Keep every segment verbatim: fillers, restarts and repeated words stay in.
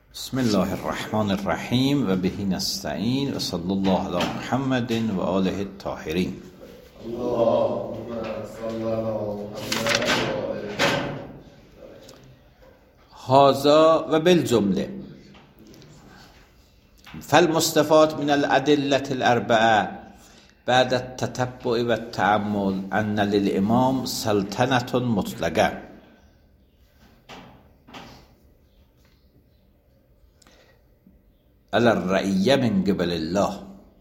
بسم الله الرحمن الرحیم و بهی نستعین و صلی الله علی محمد و آله الطاهرین. اللهم صل علی محمد. هذا و بالجمله فالمستفاد من الأدلة الأربعة بعد التتبع و التأمل أن للإمام سلطنة مطلقة علی الرعیه من قبل الله.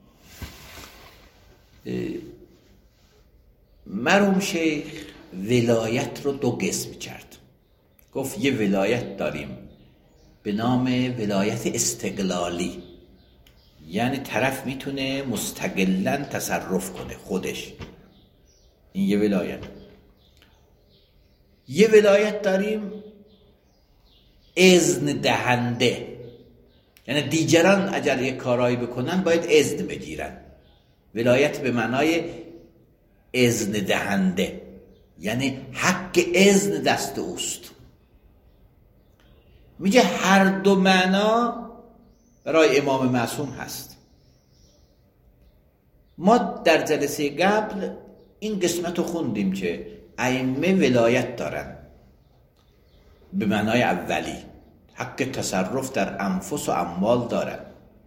مرحوم شیخ ولایت رو دو قسم کرد. گفت یه ولایت داریم به نام ولایت استقلالی، یعنی طرف میتونه مستقلاً تصرف کنه خودش، این یه ولایت. یه ولایت داریم اذن دهنده، یعنی دیگران اگر یک کارایی بکنن باید اذن بگیرن. ولایت به معنای اذن دهنده، یعنی حق اذن دست اوست. میگه هر دو معنا برای امام معصوم هست. ما در جلسه قبل این قسمت رو خوندیم که ائمه ولایت دارن به معنای اولی، حق تصرف در انفس و اموال دارن.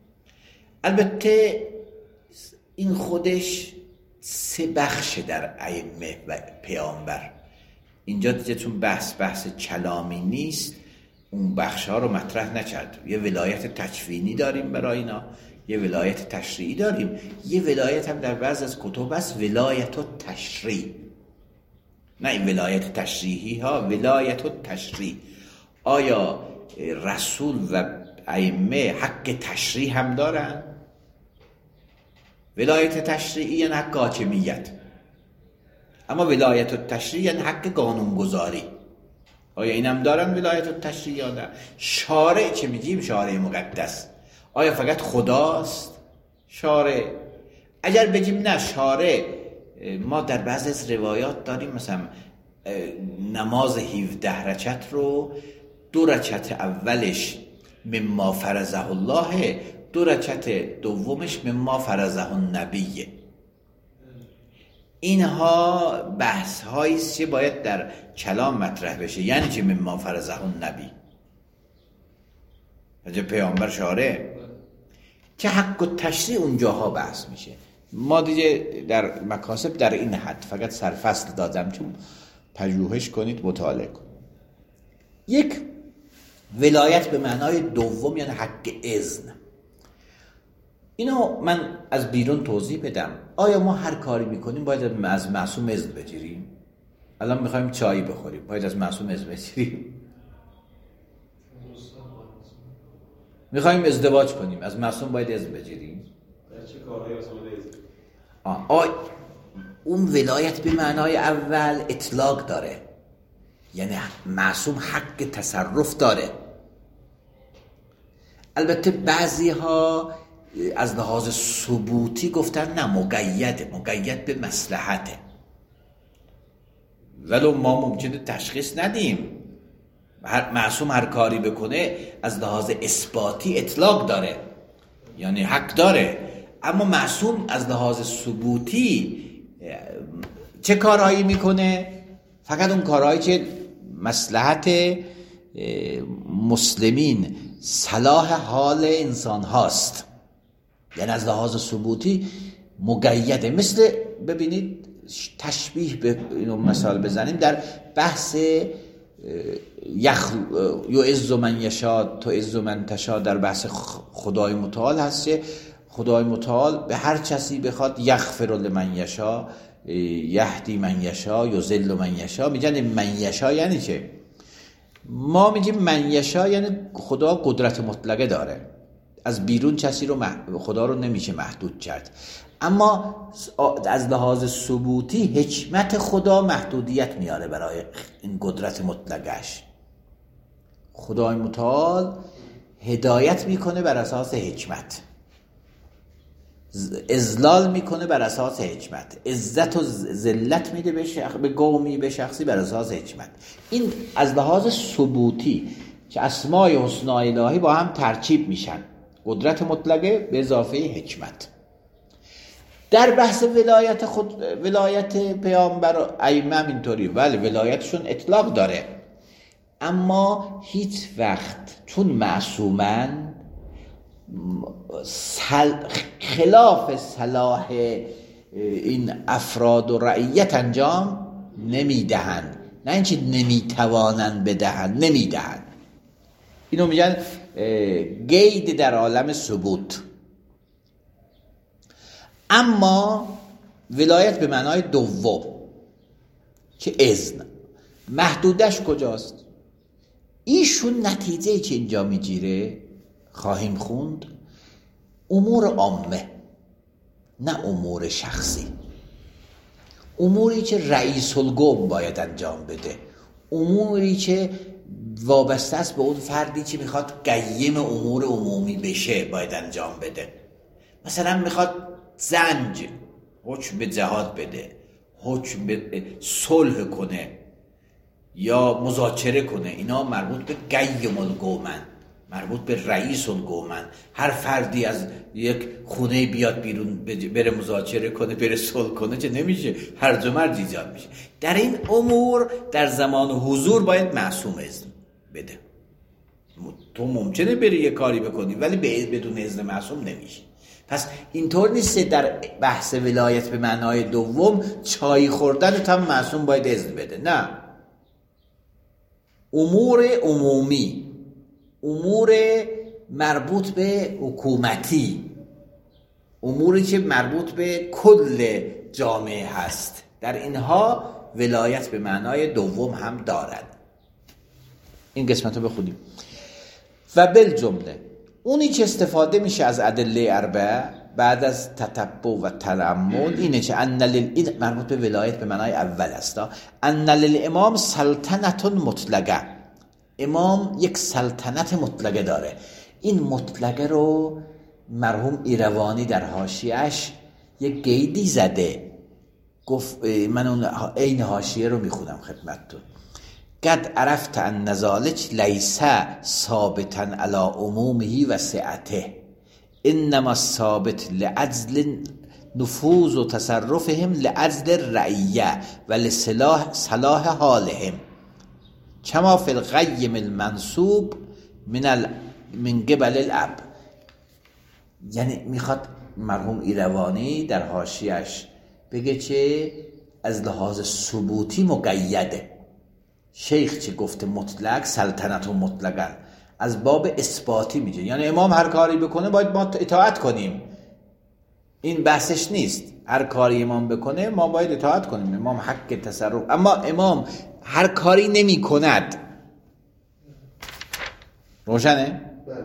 البته این خودش سه بخش در ائمه و پیامبر. اینجا دیگه چون بحث بحث کلامی نیست اون بخش ها رو مطرح نکرد. یه ولایت تکوینی داریم برای اینا، یه ولایت تشریعی داریم، یه ولایت هم در بعض از کتب هست ولایت و تشریع، نه این ولایت تشریعی ها، ولایت و تشریع. آیا رسول و ائمه حق تشریع هم دارن؟ ولایت تشریعی یعنی حق حاکمیت، اما ولایت التشریع یعنی حق قانونگذاری. آیا این هم دارن ولایت التشریع یا نه؟ شارع چه میگیم؟ شارع مقدس آیا فقط خداست شارع؟ اگر بگیم نه شارع، ما در بعضی از روایات داریم مثلا نماز هفده رکعت رو دو رکعت اولش مما فرضه الله، دو رکعت دومش مما فرضه النبی. اینها بحث هایی است که باید در کلام مطرح بشه. یعنی چه مما فرضه النبی؟ اگه پیامبر شارع که حق و تشریع اونجاها بحث میشه. ما دیگه در مکاسب در این حد فقط سرفصل دادم چون پژوهش کنید، مطالعه کنید. یک ولایت به معنای دوم یعنی حق اذن. اینو من از بیرون توضیح بدم. آیا ما هر کاری میکنیم باید از معصوم اذن بگیریم؟ الان میخوایم چایی بخوریم، باید از معصوم اذن بگیریم؟ میخوایم ازدواج کنیم، از معصوم باید اذن بگیریم؟ چه کارهایی اصلا آه آه اون ولایت به معنای اول اطلاق داره، یعنی معصوم حق تصرف داره. البته بعضی ها از لحاظ ثبوتی گفتن نه، مقیده، مقید به مصلحته. ولو ما ممکنه تشخیص ندیم، هر معصوم هر کاری بکنه از لحاظ اثباتی اطلاق داره، یعنی حق داره. اما معصوم از لحاظ ثبوتی چه کارهایی میکنه؟ فقط اون کارهایی که مصلحت مسلمین، صلاح حال انسان هاست، یعنی از لحاظ ثبوتی مقیده. مثل ببینید تشبیه به اینو مثال بزنیم در بحث یخ یعز من یشاء تعز من تشاء، در بحث خدای متعال هست که خدای متعال به هر کسی بخواد یغفر لمن یشاء، یهدی من یشاء، یذل من یشاء. میگن من یشاء یعنی چه؟ ما میگیم من یشاء یعنی خدا قدرت مطلقه داره، از بیرون کسی رو مح... خدا رو نمیشه محدود کرد. اما از لحاظ ثبوتی حکمت خدا محدودیت میاره برای این قدرت مطلقش. خدای متعال هدایت میکنه بر اساس حکمت، اذلال میکنه بر اساس حکمت، عزت و ذلت میده به شخص، به قومی، به شخصی بر اساس حکمت. این از لحاظ ثبوتی که اسمای حسنای الهی با هم ترکیب میشن، قدرت مطلقه به اضافه حکمت. در بحث ولایت خود، ولایت پیامبر و ائمه هم اینطوری، ولی ولایتشون اطلاق داره، اما هیچ وقت چون معصومن سل... خلاف صلاح این افراد و رعیت انجام نمیدهند، نه اینکه نمیتوانند بدهند، نمیدهند. اینو میگن قید در عالم ثبوت. اما ولایت به معنای دوم که اذن، محدودش کجاست؟ ایشون نتیجه که اینجا میگیره خواهیم خوند امور عامه، نه امور شخصی، اموری که رئیس القوم باید انجام بده، اموری که وابسته است به اون فردی که میخواد قیم امور عمومی بشه باید انجام بده. مثلا میخواد زنج حکم به جهاد بده، حکم به صلح کنه یا مذاکره کنه، اینا مربوط به قیم القومن، مربوط به رئیس القومن. هر فردی از یک خونه بیاد بیرون بره مذاکره کنه، بره صلح کنه چه نمیشه، هرج و مرج ایجاد میشه. در این امور در زمان حضور باید معصوم اذن بده. تو ممکنه بری یه کاری بکنی ولی بدون اذن معصوم نمیشه. پس اینطور نیست در بحث ولایت به معنای دوم چای خوردن تا معصوم باید اذن بده، نه. امور عمومی، امور مربوط به حکومتی، اموری که مربوط به کل جامعه هست، در اینها ولایت به معنای دوم هم دارد. این قسمت رو بخونیم. و بالجمله اونی که استفاده میشه از ادله اربعه بعد از تتبع و تأمل اینه که ان لل... این مربوط به ولایت به معنای اول است. ان للامام سلطنت مطلقه، امام یک سلطنت مطلقه داره. این مطلقه رو مرحوم ایروانی در حاشیه‌اش یک قیدی زده، گفت من اون این حاشیه رو میخونم خدمتتون. قد عرفت ان ذلک لیس ثابتا علی عمومه و سعته، انما ثابت لعجل نفوذ و تصرفهم لعجل رعیه و لصلاح صلاح حالهم کما فی القیم المنصوب من ال... من قبل الاب. یعنی میخواد مرحوم ایروانی در حاشیه‌اش بگه که از لحاظ ثبوتی مقیده. شیخ چه گفته مطلق، سلطنت و مطلقا، از باب اثباتی میگه، یعنی امام هر کاری بکنه باید ما اطاعت کنیم. این بحثش نیست، هر کاری امام بکنه ما باید اطاعت کنیم، امام حق تصرف. اما امام هر کاری نمی کند. روشنه؟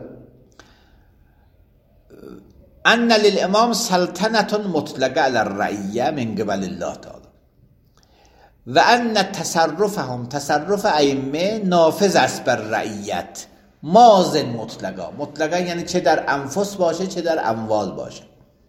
ان للامام سلطنت مطلقه علی الرعیه من قبل الله تعالی و ان تصرفهم تصرف ائمه نافذ است بر رعیت مازن مطلقا. مطلقا یعنی چه در انفس باشه چه در اموال باشه.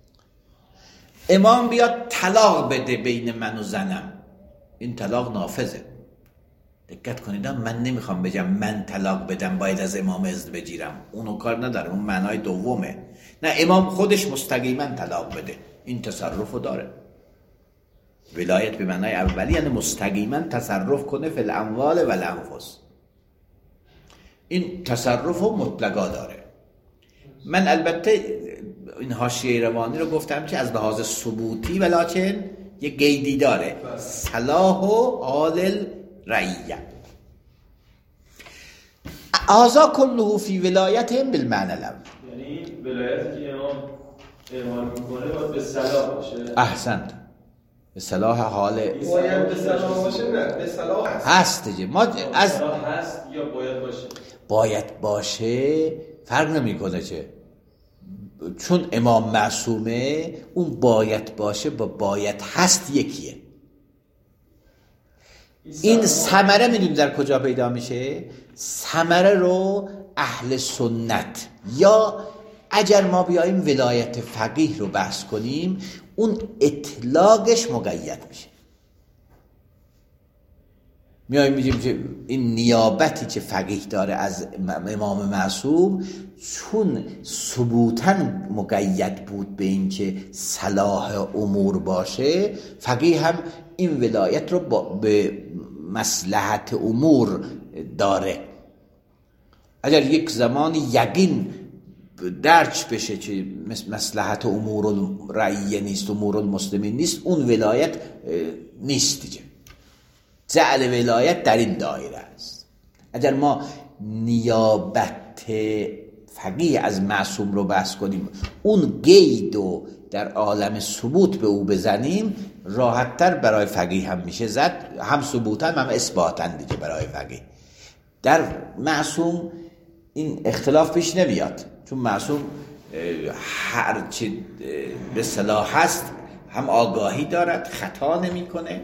امام بیاد طلاق بده بین من و زنم، این طلاق نافذه. دقت کنید، من نمیخوام بگم من طلاق بدم باید از امام اذن بگیرم، اونو کار نداره، اون معنای دومه. نه، امام خودش مستقیما طلاق بده، این تصرفو داره. ولایت به معنای اولی یعنی مستقیما تصرف کنه فی الاموال و الانفس، این تصرفو مطلقا داره. من البته این حاشیه روانی رو گفتم که از لحاظ ثبوتی ولکن یه قیدی داره، صلاح و حال رعیه. هذا كله فی ولایتهم بالمعنى الاول. یعنی ولایتی که امام اعمال میکنه باید به صلاح باشه. احسنت، به صلاح حال. باید به صلاح باشه؟ نه، به صلاح هست. هست دیگه. ما از صلاح هست یا باید باشه؟ باید باشه فرق نمیکنه چه، چون امام معصومه، اون باید باشه با باید هست یکیه. این ثمره میدونیم در کجا پیدا میشه؟ ثمره رو اهل سنت، یا اگر ما بیاییم ولایت فقیه رو بحث کنیم، اون اطلاقش مقید میشه. میایم میگیم که این نیابتی که فقیه داره از امام معصوم چون ثبوتاً مقید بود به این که صلاح امور باشه، فقیه هم این ولایت رو با به مصلحت امور داره. اگر یک زمانی یقین درک بشه که مصلحت امور الرعیه نیست، امور المسلمین نیست، اون ولایت نیست دیگه. جعل ولایت در این دایره است. اگر ما نیابت فقیه از معصوم رو بحث کنیم، اون قیدو در عالم ثبوت به او بزنیم، راحت‌تر برای فقیه هم میشه زد، هم ثبوتاً هم اثباتاً دیگه برای فقیه. در معصوم این اختلاف پیش نمیاد، چون معصوم هر چی به صلاح هست هم آگاهی دارد، خطا نمیکنه،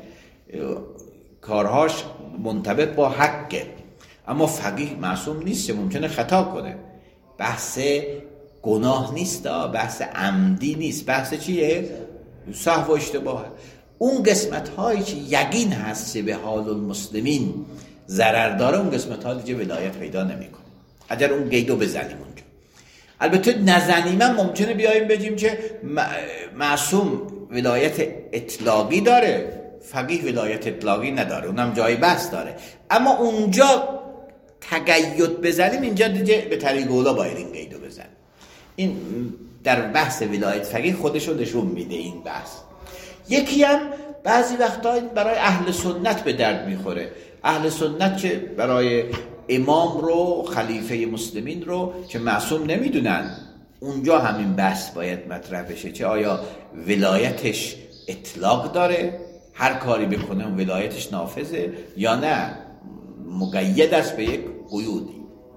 کارهاش منطبق با حقه. اما فقیه معصوم نیست، ممکنه خطا کنه. بحث گناه نیست، بحث عمدی نیست، بحث چیه؟ سهو و اشتباه. اون قسمت هایی که یقین هست به حال المسلمین ضرر داره، اون قسمت ها دیگه ولایت پیدا نمیکنه. اگر اون قیدو بزنیم اونجا، البته نزنیم هم ممکنه بیاییم بگیم که معصوم ولایت اطلاقی داره، فقیه ولایت اطلاقی نداره، اونم جای بحث داره. اما اونجا تقید بزنیم، اینجا دیگه به طریق اولا باید این قیدو بزنیم. این در بحث ولایت فقیه خودشو نشون میده این بحث. یکی هم بعضی وقتا برای اهل سنت به درد میخوره. اهل سنت که برای امام رو، خلیفه مسلمین رو که معصوم نمیدونن، اونجا همین بحث باید مطرح بشه که آیا ولایتش اطلاق داره، هر کاری بکنه اون ولایتش نافذه، یا نه مقید است به یک قیودی.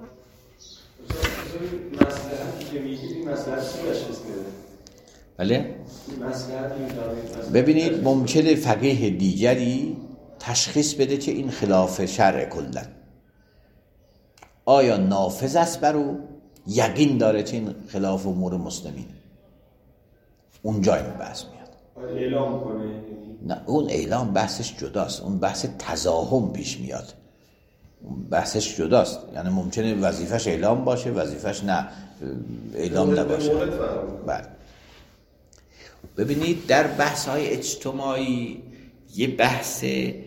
مسئله که میگید مسئله چی تشخیص میده؟ بله؟ ببینید ممکنه فقیه دیگری تشخیص بده که این خلاف شرع کلن، آیا نافذ است بر او، یقین داره که این خلاف امور مسلمین، اونجا این بحث میاد. اعلام کنه؟ نه، اون اعلام بحثش جداست، اون بحث تزاحم پیش میاد، اون بحثش جداست. یعنی ممکنه وظیفش اعلام باشه، وظیفش نه اعلام نباشه. بله. ببینید در بحث های اجتماعی یه بحث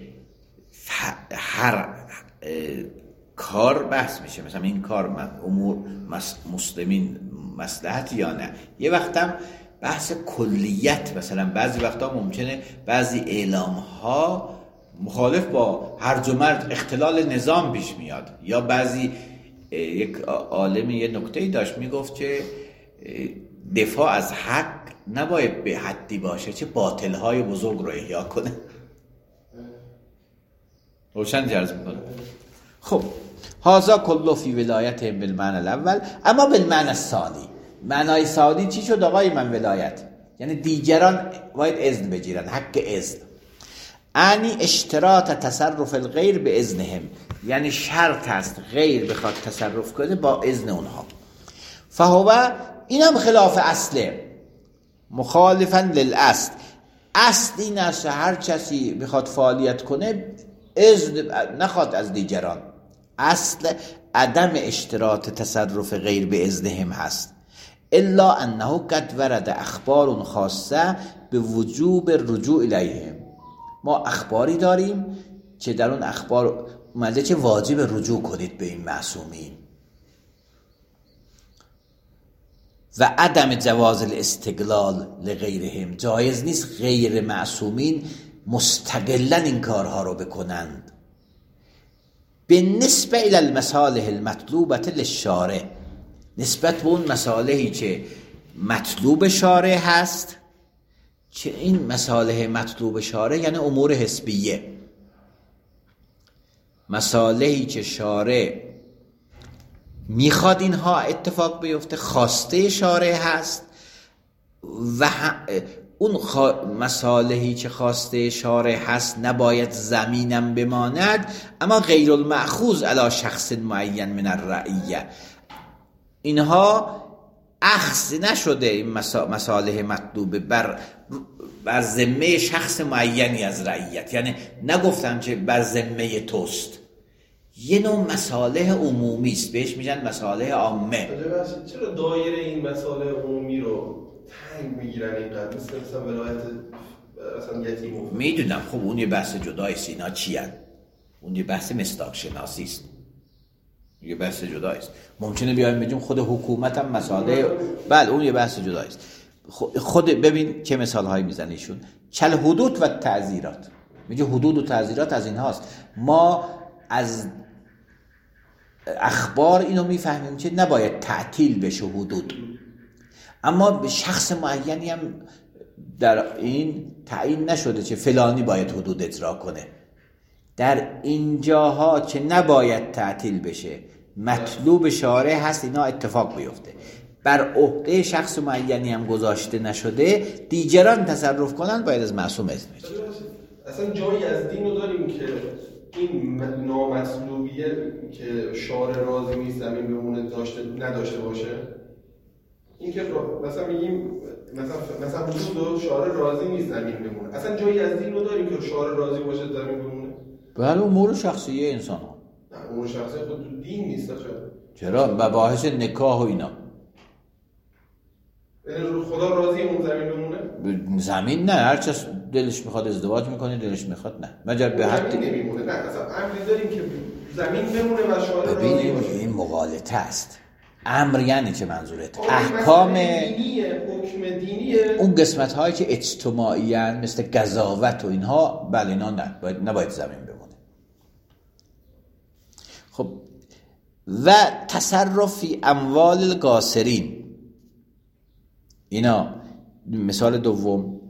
هر کار بحث میشه، مثلا این کار امور مسلمین مصلحت یا نه. یه وقتم بحث کلیت، مثلا بعضی وقتا ممکنه بعضی اعلام ها مخالف با هرج و مرج، اختلال نظام پیش میاد. یا بعضی یک عالم یه نکته‌ای داشت میگفت که دفاع از حق نباید به حدی باشه چه باطل های بزرگ رو احیا کنه. روشن جرز میکنه. خب هذا کله فی ولایت بالمعنی الاول. اما بالمعنی الثانی، معنای ثانی چی شد آقای من ولایت؟ یعنی دیگران باید اذن بگیرن، حق اذن. انی اشتراط تصرف الغیر به اذنهم، یعنی شرط است غیر بخواد تصرف کنه با اذن اونها. فهو اینم خلاف اصله، مخالفا للاصل. اصل این است هر کسی بخواد فعالیت کنه اذن نخواد از دیگران. اصل عدم اشتراط تصرف غیر به اذنهم هست. الا انه قد ورد اخبار خاصه به وجوب رجوع الیهم. ما اخباری داریم که در اون اخبار اومده که واجب رجوع کنید به این معصومین و عدم جواز الاستقلال لغیرهم. جایز نیست غیر معصومین مستقلا این کارها رو بکنند. بالنسبه الی المصالح المطلوبه للشارع، نسبت به اون مصالحی که مطلوب شارع هست، که این مصالح مطلوب شارع یعنی امور حسبیه، مصالحی که شارع میخواد اینها اتفاق بیفته، خواسته شارع هست، و اون خوا... مصالحی که خواسته شارع هست نباید زمینم بماند، اما غیر المأخوذ علی شخص معین من الرعیه، اینها اخذ نشده این مصالح مطلوبه بر بر ذمه شخص معینی از رعیت، یعنی نگفتم که بر ذمه توست، یه نوع مصالح عمومی است، بهش میگن مصالح عامه. چرا دایره این مصالح عمومی رو تنگ میگیرن اینقدر؟ مثل مثلا ولایت اصلا یتیم. میدونم، خب اون یه بحث جدایست، اینا چی هن؟ اون یه بحث مصداق شناسی است، یه بحث جدایست. ممکنه بیایم بگیم خود حکومت هم مصالح، بله اون یه بحث جدایست. خود ببین چه مثال هایی میزنه ایشون، چل حدود و تعزیرات، میگه حدود و تعزیرات از این هاست. ما از اخبار اینو میفهمیم که نباید تعطیل بشه حدود، اما به شخص معینی هم در این تعیین نشده که فلانی باید حدود اجرا کنه. در اینجاها که نباید تعطیل بشه، مطلوب شارع هست اینا اتفاق بیفته، بر عهده شخص معینی هم گذاشته نشده، دیگران تصرف کنن، باید از معصوم اذن بشه. اصلا جایی از دین رو داریم که این نامطلوبیه که شارع راضی نیست زمین بمونه داشته نداشته باشه؟ این که مثلا میگیم مثلا مثلا حدود شارع راضی نیست زمین بمونه، اصلا جایی از دین رو داریم که شارع راضی باشه زمین بمونه؟ بله امور شخصیه انسان ها. نه امور شخصی خود تو دین نیست. چرا؟ مباحث نکاح و اینا. یعنی خدا راضی اون زمین بمونه؟ زمین نه، هر چه دلش میخواد ازدواج میکنه، دلش میخواد نه. مگر به حد نمیمونه. نه اصلا امری داریم که زمین بمونه و شارع راضی باشه. این مغالطه است. امر یعنی چه منظورت؟ احکام دینیه، حکم دینیه. اون قسمت هایی که اجتماعی ان مثل قضاوت و اینها، بله اینا نه، باید نباید زمین بمونه. خب و تصرف فی اموال القاصرین، اینا مثال دوم.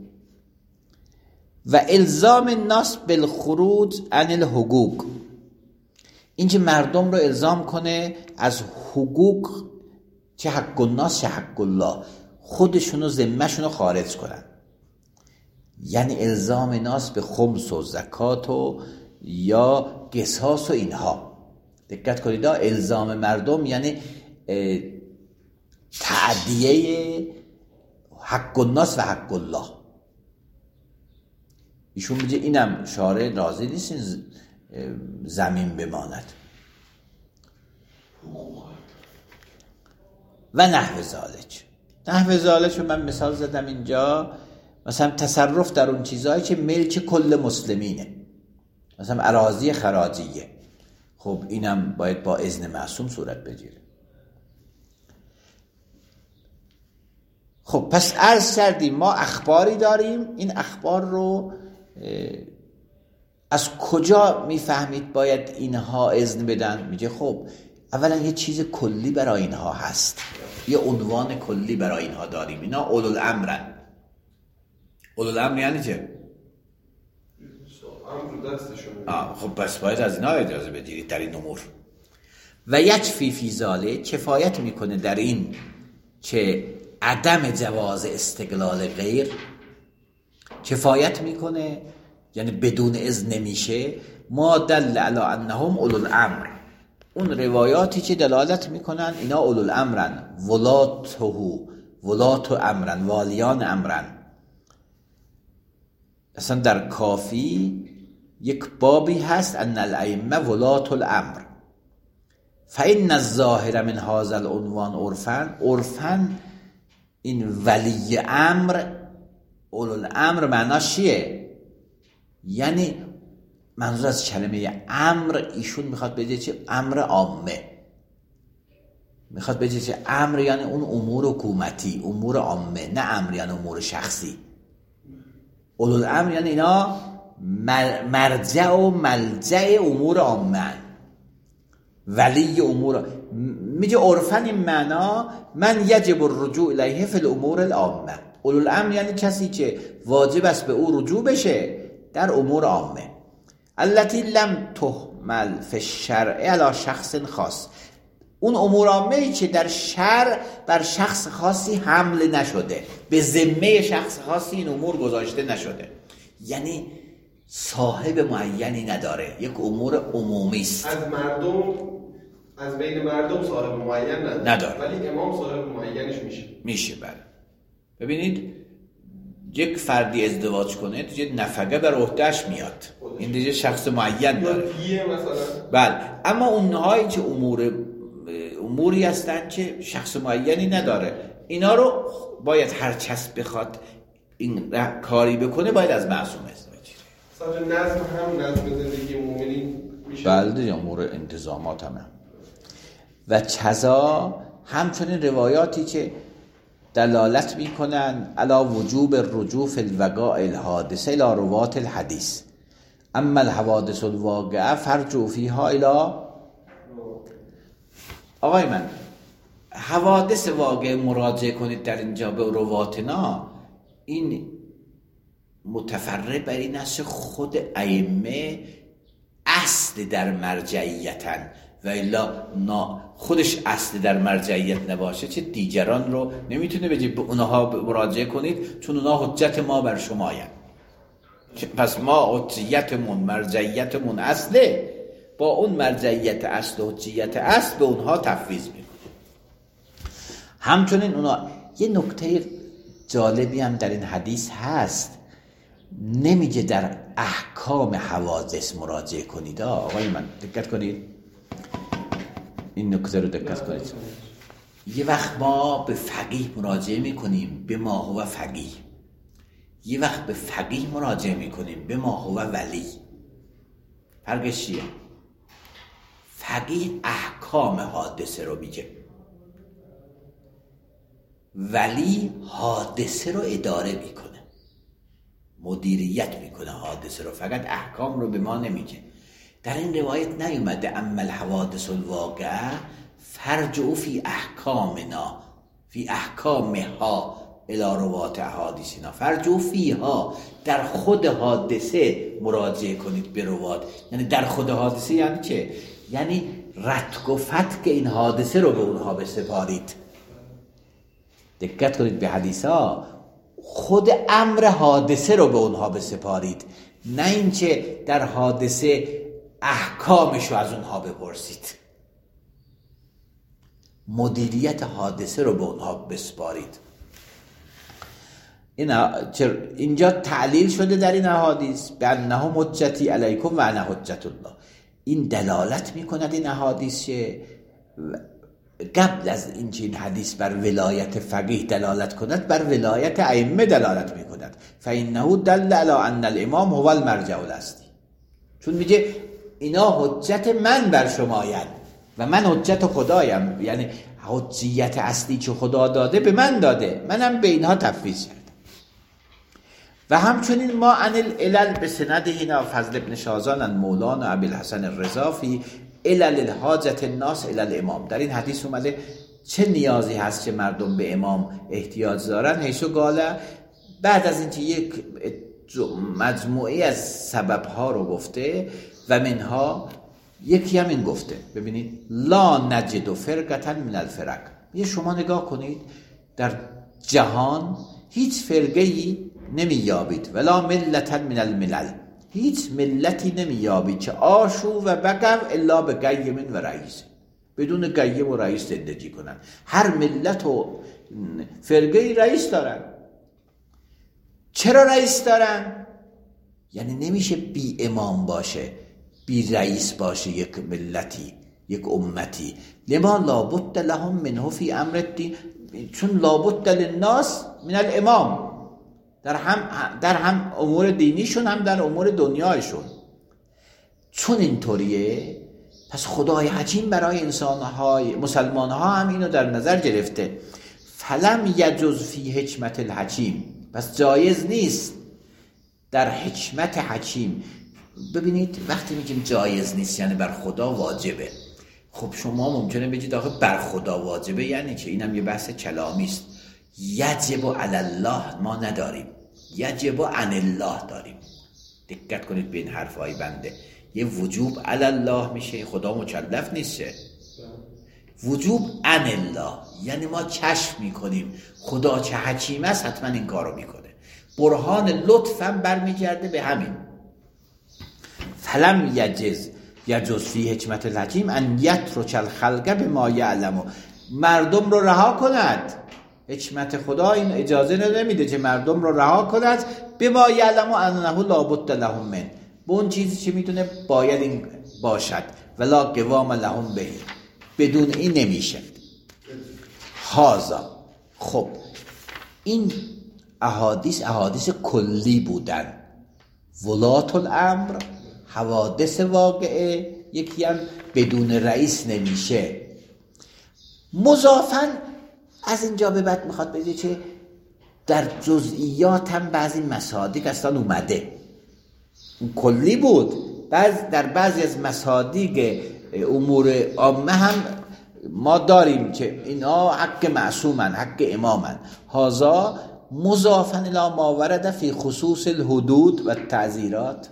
و الزام الناس بالخروج عن الحقوق، اینکه مردم رو الزام کنه از حقوق، چه حق الناس چه حق الله، خودشونو ذمه‌شونو خارج کنن. یعنی الزام ناس به خمس و زکات و یا قصاص و اینها. دقت کنید، الزام مردم یعنی تعدیه حق الناس و حق الله. ایشون میگه اینم شارع راضی نیست زمین بماند. و نحو ذالک، نحو ذالک رو من مثال زدم اینجا، مثلا تصرف در اون چیزهایی که ملک کل مسلمینه، مثلا اراضی خراجیه، خب اینم باید با اذن معصوم صورت بگیره. خب پس عرض کردیم ما اخباری داریم، این اخبار رو از کجا میفهمید باید اینها اذن بدن؟ میگه خب اولا یه چیز کلی برای اینها هست، یه عنوان کلی برای اینها داریم، اینا اولوالامرن. اولوالامر یعنی چه؟ امر دستشون. آه خب پس باید از اینها اجازه بدید در این امور. و یکفی فی ذالک، کفایت میکنه در این که عدم جواز استقلال غیر، کفایت میکنه یعنی بدون اذن نمیشه. ما دل علی انهم اولوالامر، اون روایاتی که دلالت میکنن اینا اولوالامرن، ولاته ولات امرن، والیان امرن. اصلا در کافی یک بابی هست ان الائمه ولات الامر، فإن الظاهر من هذا العنوان عرفا، عرفا این ولی امر اولوالامر معناش چیه؟ یعنی منظور از کلمه امر ایشون میخواد بگه چه؟ امر عامه، میخواد بگه چه؟ امر یعنی اون امور حکومتی، امور عامه، نه امر یعنی امور شخصی. اولوالامر یعنی اینا مرجع و ملجع امور عامه، ولی امور. میگه عرفن این معنا من یجب الرجوع الیه فی الامور العامه. اولوالامر یعنی کسی که واجب است به او رجوع بشه در امور عامه، التي لم تحمل فی الشرع علی شخص خاص، اون امور عامه‌ای که در شرع بر شخص خاصی حمل نشده، به ذمه شخص خاصی این امور گذاشته نشده، یعنی صاحب معینی نداره، یک امور عمومی است. از مردم از بین مردم صاحب معین نداره, نداره. ولی امام صاحب معینش میشه. میشه بله. ببینید یک فردی ازدواج کنه دیگه نفقه بر عهده‌اش میاد، این دیگه شخص معین داره مثلا. بله. اما اونهایی که امور اموری هستن که شخص معینی نداره، اینا رو باید هر کس بخواد این کاری بکنه باید از معصوم ازدواج کنه. مثلا نظم هم نظم زندگی مومنی میشه. بله دیگه امور انتظامات هم, هم. و کذا همچنین روایاتی که دلالت میکنن علی وجوب الرجوع فی الوقائع الحادثه الی روات الحدیث، اما الحوادث الواقعه فرجعوا فیها الی. آقای من حوادث واقع مراجعه کنید در اینجا به رواتنا، این متفرع بر این است خود ائمه اصل در مرجعیتن و الا خودش اصل در مرجعیت نباشه چه دیگران رو نمیتونه بگه به اونها مراجعه کنید چون اونها حجت ما بر شماین. پس ما حجیتمون مرجعیتمون اصله، با اون مرجعیت اصل و حجیت اصل به اونها تفویض میکنیم. همچنین اونا یه نکته جالبی هم در این حدیث هست، نمیگه در احکام حوادث مراجعه کنید. آقای من دقت کنید، این نکته رو دقت کنید. یه وقت ما به فقیه مراجعه میکنیم به ما هو فقیه، یه وقت به فقیه مراجعه میکنیم به ما هو ولی. فرقش چیه؟ فقیه احکام حادثه رو میگه، ولی حادثه رو اداره میکنه، مدیریت میکنه حادثه رو، فقط احکام رو به ما نمیگه. در این روایت نیومده اما الحوادث الواقعه فرجعوا فی احکامنا فی احکامها الی روات احادیثنا، فرجعوا فیها، در خود حادثه مراجعه کنید به روات. یعنی در خود حادثه یعنی چه؟ یعنی رتق و فتق این حادثه رو به اونها بسپارید. دقت کنید به حدیثا، خود امر حادثه رو به اونها بسپارید، نه اینکه در حادثه احکامش رو از اونها بپرسید. مدیریت حادثه رو به اونها بسپارید. اینجا تعلیل شده در این احادیث به انه حجتی علیکم و انا حجت الله. این دلالت میکند این احادیث قبل از اینکه این حدیث بر ولایت فقیه دلالت کند بر ولایت ائمه دلالت میکند. فانه دل علی ان الامام هو المرجع الاصلی، چون میگه اینا حجت من بر شماین و من حجت خدایم، یعنی حجیت اصلی که خدا داده به من داده، منم به اینها تفویض کردم. و همچنین ما عن العلل به سندهنا فضل ابن شازان مولانا ابی الحسن الرضافی علل الحاجت الناس الی الامام. در این حدیث اومده چه نیازی هست که مردم به امام احتیاج دارن. حیث قاله، بعد از اینکه یک مجموعه از سببها رو گفته و منها یکی هم این گفته، ببینید لا نجد فرقة من الفرق. یه شما نگاه کنید در جهان هیچ فرقه‌ای نمی‌یابید، ولا ملة من الملل، هیچ ملتی نمی‌یابید که آشو و بقوا الا به قیم و رئیس، بدون قیم و رئیس زندگی کنن. هر ملت و فرقه‌ای رئیس دارن. چرا رئیس دارن؟ یعنی نمیشه بی امام باشه، بی رئیس باشه یک ملتی، یک امتی. لما لابد لهم منه فی امر الدین، چون لابد للناس من الامام، در هم در هم امور دینیشون هم در امور دنیایشون. چون اینطوریه پس خدای حکیم برای انسانهای مسلمانها هم اینو در نظر گرفته. فلم یجوز فی حکمت الحکیم، پس جایز نیست در حکمت حکیم. ببینید وقتی میگیم جایز نیست یعنی بر خدا واجبه. خب شما ممکنه بگید آخه بر خدا واجبه یعنی که اینم یه بحث کلامی است. یجب علی الله ما نداریم، یجب عن الله داریم. دقت کنید به این حرفای بنده. یه وجوب علی الله میشه، خدا مکلف نیسته. وجوب عن الله یعنی ما کشف میکنیم خدا چه حکیم است، حتما این کارو میکنه. برهان لطفم برمیگرده به همین. فلم یجز یجوز فی حکمت الحکیم ان یترک الخلق بما یعلم، مردم رو رها کند. حکمت خدا این اجازه نمیده که مردم رو رها کند بما یعلم انه لابد لهم من، به اون چیزی که میتونه باید این باشد، ولا قوام لهم به، بدون این نمیشه. هازا. خب این احادیث احادیث کلی بودن. ولات الامر، حوادث واقعه، یکی هم بدون رئیس نمیشه. مضافاً از اینجا به بعد میخواد بگه که در جزئیات هم بعضی مصادیق اصلا اومده، کلی بود. بعض در بعضی از مصادیق امور عامه هم ما داریم که اینا حق معصومن، حق امامن. هازا مضافاً الی ما ورد فی خصوص الحدود و التعزیرات.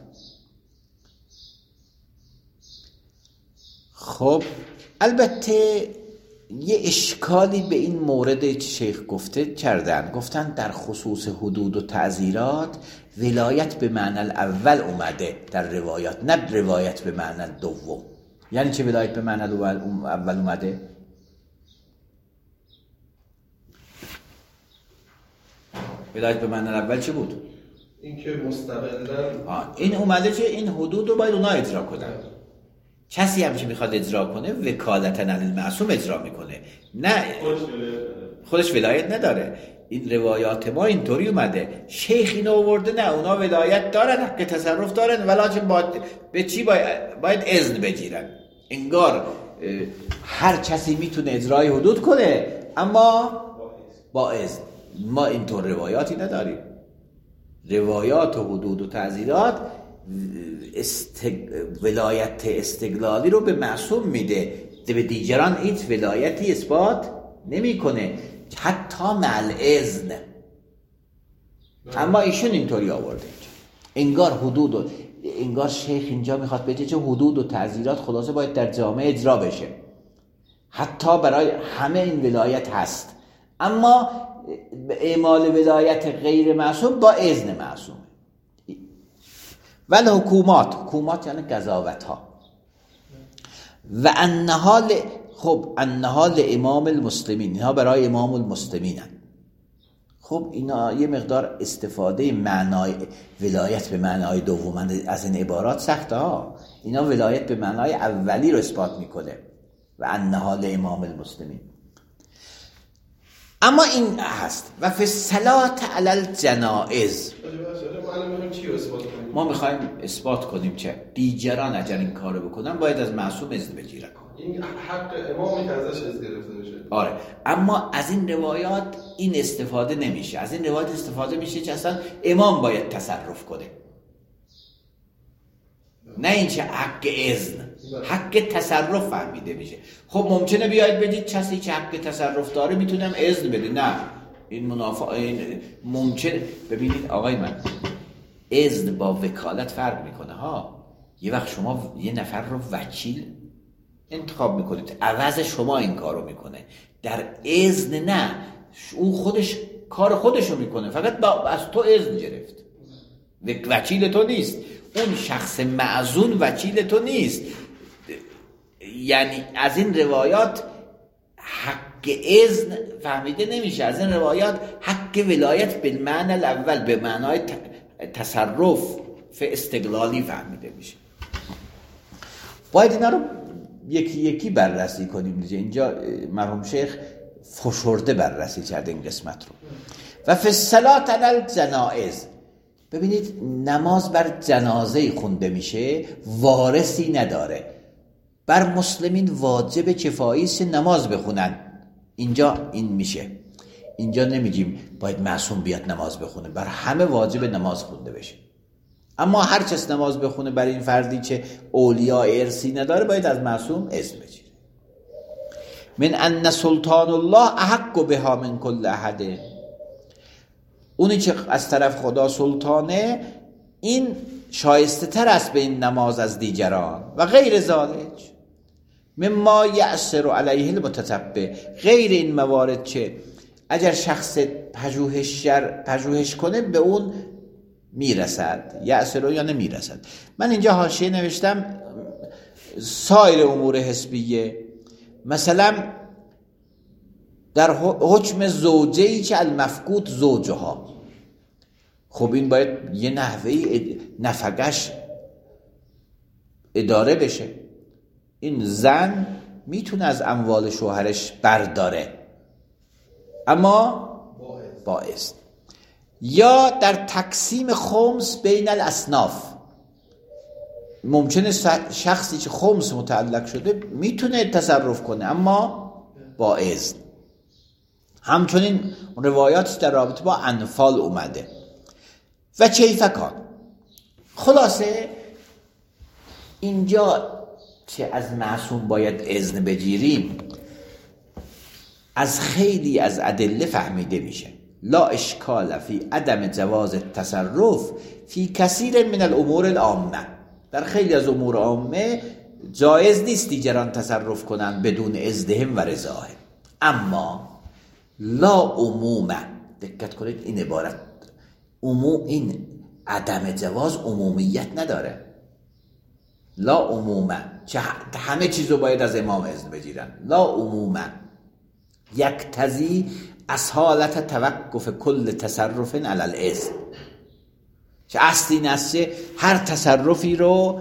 خب البته یه اشکالی به این مورد شیخ گفته کردن، گفتن در خصوص حدود و تعزیرات ولایت به معنی الاول اومده در روایات، نه روایت به معنی دوم. یعنی چه ولایت به معنی اول اومده؟ ولایت به معنی اول چه بود؟ این که مستقلن این اومده که این حدود رو باید اونا اجرا کنن. کسی هم که میخواد اجرا کنه وکالتن علی المعصوم اجرا میکنه، نه خودش ولایت نداره. این روایات ما اینطوری اومده. شیخ اینو آورده نه اونا ولایت دارن، حق تصرف دارن، ولیکن باید به چی باید, باید اذن بگیرن. انگار هر کسی میتونه اجرای حدود کنه اما با اذن. ما اینطور روایاتی نداریم. روایات و حدود و تعزیرات استق... ولایت استقلالی رو به معصوم میده، به دیگران هیچ ولایتی اثبات نمیکنه، حتی مع الاذن. اما ایشون اینطوری آورده انگار حدود و... انگار شیخ اینجا میخواد بگه که حدود و تعزیرات خلاصه باید در جامعه اجرا بشه، حتی برای همه این ولایت هست، اما اعمال ولایت غیر معصوم با اذن معصوم. ولی حکومات، حکومات یعنی قضاوت ها. و انحال، خب انحال امام المسلمین، اینها برای امام المسلمین هست. خب اینا یه مقدار استفاده معنای ولایت به معنای دوم از این عبارات سخته ها. اینا ولایت به معنای اولی رو اثبات میکنه. و انحال امام المسلمین. اما این هست و فی الصلاة علی الجنائز. ما میخوایم اثبات کنیم که دیگران اگر این کارو بکنن باید از معصوم اذن بگیرن. این حق امامی که ازش اذن گرفته بشه. آره، اما از این روایات این استفاده نمیشه. از این روایات استفاده میشه که اصلا امام باید تصرف کنه، نه اینکه حق اذن، حق تصرف فهمیده میشه. خب ممکنه بیاید بگید کسی که حق تصرف داره میتونم اذن بده. نه، این منافع این ممکن. ببینید آقای من، اذن با وکالت فرق میکنه ها. یه وقت شما یه نفر رو وکیل انتخاب میکنید، عوض شما این کارو میکنه. در اذن نه، اون خودش کار خودشو میکنه، فقط با از تو اذن گرفت، وکیل تو نیست. اون شخص معزون وکیل تو نیست. یعنی از این روایات حق اذن فهمیده نمیشه. از این روایات حق ولایت به معنی الاول، به معنای تصرف استقلالی فهمیده میشه. باید اینا رو یکی یکی بررسی کنیم. اینجا مرحوم شیخ فشرده بررسی کرده این قسمت رو. و فی الصلاة علی الجنائز، ببینید نماز بر جنازه خونده میشه، وارثی نداره. بر مسلمین واجب کفایی است نماز بخونن. اینجا این میشه. اینجا نمیگیم باید معصوم بیاد نماز بخونه، بر همه واجب نماز خونده بشه. اما هر کس نماز بخونه برای این فردی که اولیاء ارثی نداره باید از معصوم اذن بگیره. من ان سلطان الله احق بها من کل احد، اونی که از طرف خدا سلطانه این شایسته تر است به این نماز از دیگران. و غیر ذالک مما یأثر علیه المتتبع، غیر این موارد که اگر شخص پژوهش پژوهش کنه به اون میرسد. یأثر یا نمیرسد. من اینجا حاشیه نوشتم سایر امور حسبیه، مثلا در حکم زوجه‌ای که المفقود زوجها، خب این باید یه نحوهی نفقش اداره بشه. این زن میتونه از اموال شوهرش برداره اما با اذن. یا در تقسیم خمس بین الاصناف، ممکنه شخصی که خمس متعلق شده میتونه تصرف کنه اما با اذن. همچنین روایات در رابطه با انفال اومده. و کیفکان. خلاصه اینجا که از معصوم باید اذن بگیریم از خیلی از ادله فهمیده میشه. لا اشکال فی عدم جواز التصرف فی کثیر من الامور العامه، در خیلی از امور عامه جایز نیست دیگران تصرف کنن بدون اذنهم و رضاهم. اما لا عمومه، دقت کنید این عبارت عموم، این عدم جواز عمومیت نداره. لا عمومه، چه همه چیزو باید از امام اذن بگیرن. لا عمومه یقتضی اصالت توقف کل تصرف علی الاذن، چه اصلی نسته هر تصرفی رو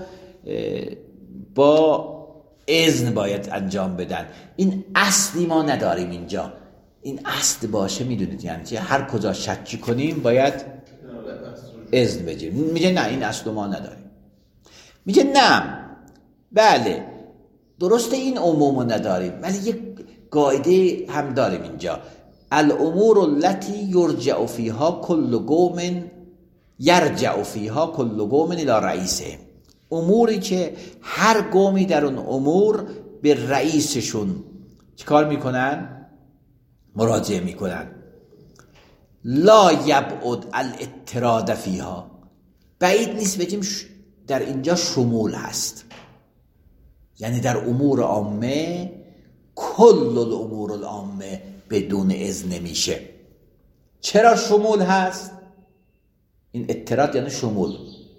با اذن باید انجام بدن. این اصلی ما نداریم اینجا. این اصل باشه میدونید یعنی چه؟ هر کجا شکی کنیم باید اذن بگیریم. میگه نه این اصل ما نداریم. میگه نه بله درسته این عمومو نداریم ولی یک قاعده هم داریم اینجا. الامور التي یرجع فیها کل قوم یرجع فیها کل قوم الی رئیسهم، اموری که هر قومی در اون امور به رئیسشون چیکار میکنن؟ مراجعه میکنن. لا یبعد الاضطراد فیها، بعید نیست بگیم در اینجا شمول هست، یعنی در امور عامه کل الامور العامه بدون اذن میشه. چرا شمول هست؟ این اضطراد یعنی شمول.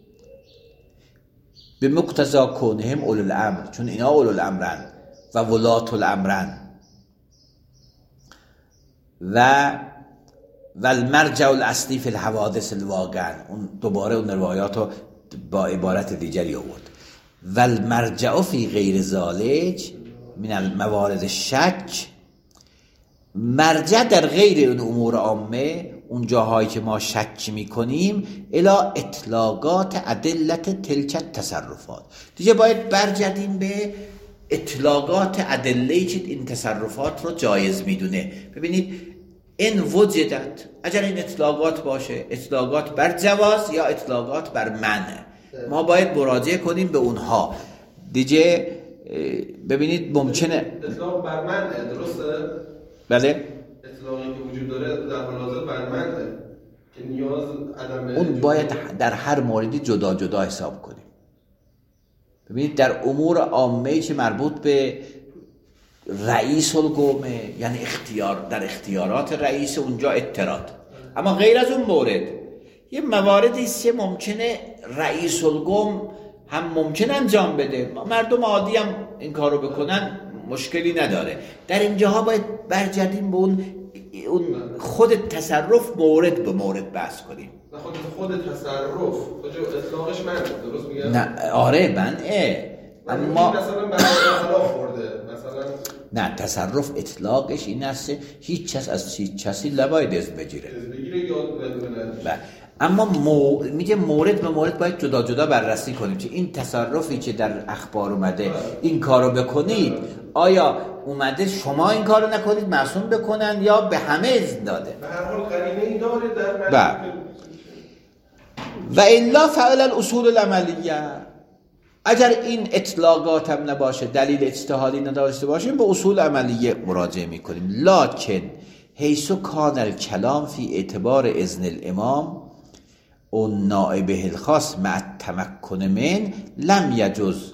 به مقتضا کونهم اولو الامر، چون اینا اولو الامرن و ولات الامرن. و و المرجع الاصلی فی الحوادث الواقع، اون دوباره اون روایات رو با عبارت دیگری آورد. و المرجع فی غیر ذالک من الموارد شک، مرجع در غیر اون امور عامه، اون جاهایی که ما شک میکنیم، الی اطلاقات ادلت تلک تصرفات، دیگه باید برگردیم به اطلاقات ادله‌ای که این تصرفات رو جایز میدونه. ببینید این وجدت، اگر این اطلاقات باشه اطلاقات بر جواز یا اطلاقات بر منع، ما باید مراجعه کنیم به اونها. دیگه ببینید ممکنه اطلاق بر منع، درسته؟ بله اطلاقی که وجود داره در حال حاضر بر منع که نیاز عدم اون باید در هر موردی جدا جدا حساب کنیم. ببینید در امور عامه‌ای که مربوط به رئیس القومه، یعنی اختیار، در اختیارات رئیس اونجا اضطراد. اما غیر از اون مورد یه مواردی است که ممکنه رئیس القوم هم ممکن انجام بده، مردم عادی هم این کارو بکنن مشکلی نداره. در اینجاها باید برگردیم به اون اون خود تصرف مورد به مورد بحث کنیم. نه خود خود تصرف کجا اطلاقش منه، درست میگم؟ نه آره منه، اما مثلا برای اطلاق خورده مثلا نه، تصرف اطلاقش این است هیچ کس از هیچ کسی نباید اذن بگیره. اذن بگیره یاد بده. اما مو... میگه مورد به مورد باید جدا جدا بررسی کنیم که این تصرفی که در اخبار اومده این کارو بکنید، آیا اومده شما این کارو نکنید معصوم بکنن یا به همه اذن داده؟ به هر حال قرینه‌ای داره در بله. و الا فعل الاصول العملیه، اگر این اطلاقات هم نباشه، دلیل اجتهادی نداشته باشیم، به اصول عملیه مراجعه میکنیم. لکن حیث کان الکلام فی اعتبار اذن الامام و نائبه الخاص مع التمکن من لم یجوز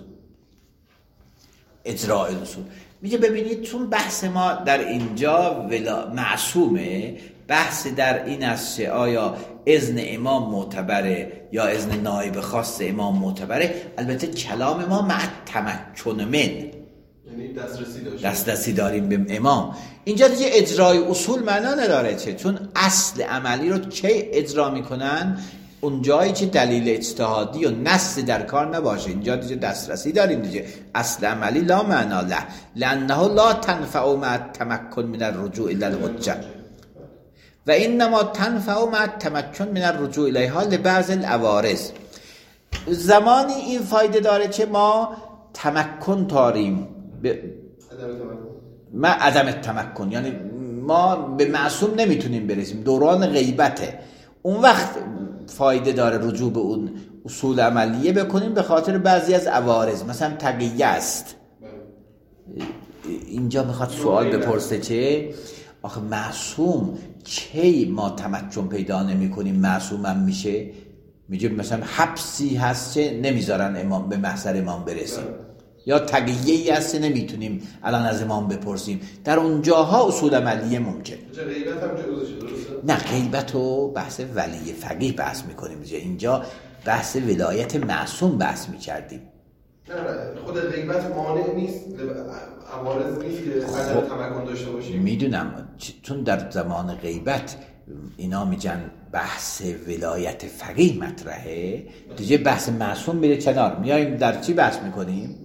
اجراء الاصول. میگه ببینید چون بحث ما در اینجا ولا معصومه، بحث در این است که آیا اذن امام معتبره یا اذن نایب خاص امام معتبره. البته کلام ما مع تمکن من، یعنی دسترسی داشت دسترسی داریم به امام. اینجا دیگه اجرای اصول معنا نداره چه، چون اصل عملی رو کی اجرا میکنن؟ اون جایی که دلیل اجتهادی و نص در کار نباشه. اینجا دیگه دسترسی داریم دیگه. اصل عملی لا معنا له لانه لا تنفع مع التمکن من الرجوع الى الحجه و انما تنفع مع التمکن من الرجوع الیها لبعض العوارض. زمانی این فایده داره که ما تمکن داریم به ما عدم تمکن، یعنی ما به معصوم نمیتونیم برسیم، دوران غیبته، اون وقت فایده داره رجوع به اون اصول عملیه بکنیم به خاطر بعضی از عوارض، مثلا تقیه است. اینجا میخواد سوال بپرسه چه آخه معصوم کی ما تمکن پیدا نمی کنیم معصوم هم میشه؟ میگه مثلا حبسی هست که نمیذارن امام به محضر امام برسیم، یا تقیه‌ای هست نمیتونیم الان از امام بپرسیم. در اونجاها اصول عملیه ممکن. غیبت هم جزشه، درسته؟ نه، غیبت و بحث ولی فقیه بحث میکنیم اینجا، بحث ولایت معصوم بحث میکردیم. نه نه خود غیبت مانع نیست، عوارض نیست که عدم تمکن داشته باشیم. میدونم، چون در زمان غیبت اینا میگن بحث ولایت فقیه مطرحه دیگه، بحث معصوم میره کنار. میایم در چی بحث میکنیم؟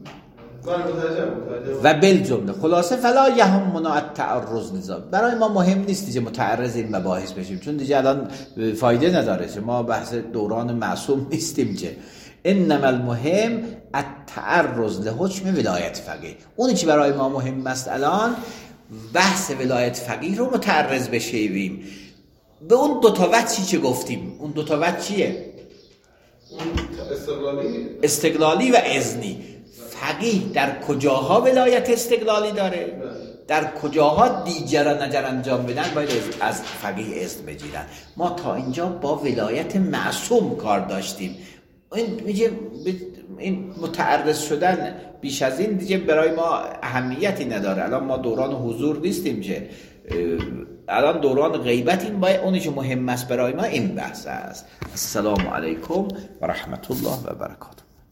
و بالجمله خلاصه فلا یهمنا التعرض لذا، برای ما مهم نیست دیگه متعرض این مباحث بشیم، چون دیگه الان فایده نداره چه، ما بحث دوران معصوم نیستیم چه. انما المهم التعرض لحکم ولایت فقیه. اونی که برای ما مهم است الان بحث ولایت فقیه رو متعرض بشیم به اون دو تا وجهی که گفتیم. اون دو تا وجه چیه؟ استقلالی استقلالی و اذنی. فقیه در کجاها ولایت استقلالی داره؟ در کجاها دیگر نظر انجام بدن باید از فقیه اذن بگیرن. ما تا اینجا با ولایت معصوم کار داشتیم. این میگه این متعرض شدن بیش از این دیگه برای ما اهمیتی نداره. الان ما دوران حضور نیستیم که، الان دوران غیبتیم، باید اونی که مهم است برای ما این بحث است. السلام علیکم و رحمت الله و برکاته.